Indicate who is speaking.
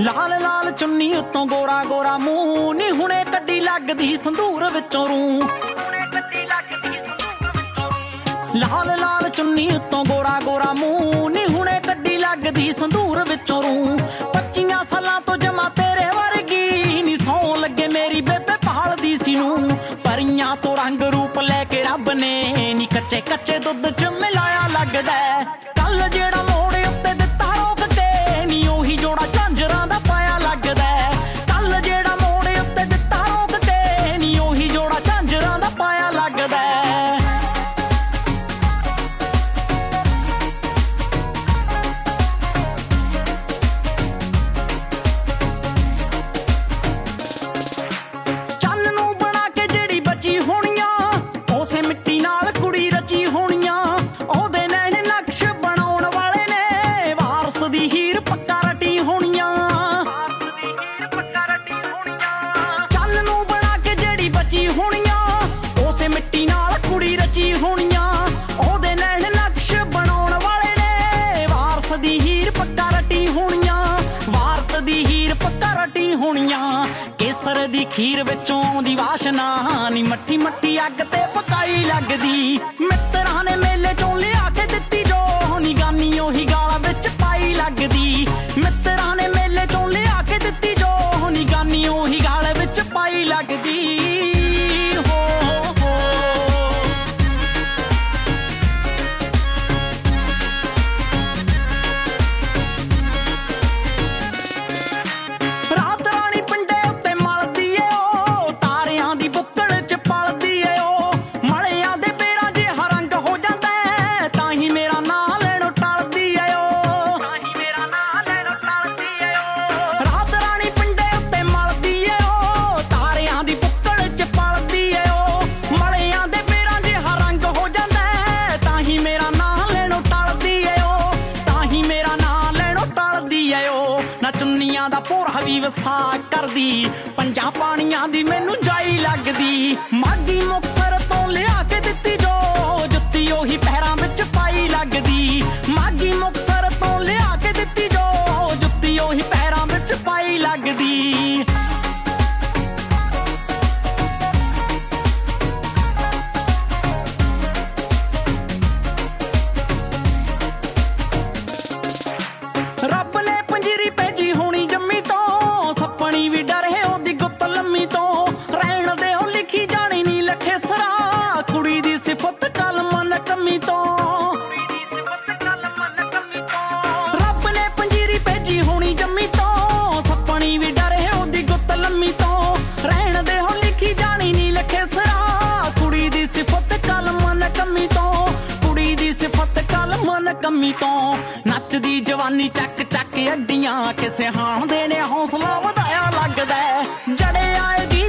Speaker 1: लाल लाल चुन्नी उत्तों गोरा गोरा मूंह नी हुणे कड्डी लगदी संदूर विचों रूं। लाल लाल चुन्नी उत्तों गोरा गोरा मूंह नी हुणे कड्डी लगदी संदूर विचों रूं। 25 सालां तो जमा तेरे वर्गी नी सौ लगे मेरी बेबे भालदी सी नूं। परियां तो रंग रूप लैके रब ने नी कच्चे कच्चे दुध च मिलाया लगदा। कल जेड़ा मोड़ उत्ते दित्ता रोक के नी ओही जोड़ा झांजरां दा पाया लगदा। कल जेड़ा मोड़ उत्ते दित्ता रोक के नी ओही जोड़ा झांजरां दा पाया लगदा। केसर दी खीर विचों आउंदी वाशना नी मट्ठी मट्ठी अग ते पकाई लगदी। मित्तरां ने मेले चों लिया के दित्ती जो नी गानी ओही गाला विच पाई लगदी। मित्तरां ने मेले चों लिया के दित्ती जो नी गानी ओही गाले विच पाई लगदी। वसा करदी पंजा पानियां दी मैनू जाई लगदी। मागी मुक्तसर तो लिया के दित्ती जो जुत्ती ओही पैरां विच पाई लगदी। मागी मुक्तसर तो लिया के दित्ती जो जुत्ती ओही पैरां विच पाई लगदी। रब ने पंजीरी भेजी होनी जम्मी तो सपनी भी डर है ओदी गुत्त लम्मी तो। रहन दे हो लिखी जानी नी लखे सरा कुड़ी दी सिफत कल मन कमी तो। रब ने पंजीरी भेजी होनी जम्मी तो सपनी भी डर है ओदी गुत्त लम्मी तो। रहन दे हो लिखी जानी नी लखे सरा कुड़ी दी सिफत कल मन कमी तो। कुड़ी दी सिफत कल मन कमी तो। नचदी जवानी चक चक अड्डियां किसे हाण दे ने हौसला वधाया लगदा। जड़े आए जी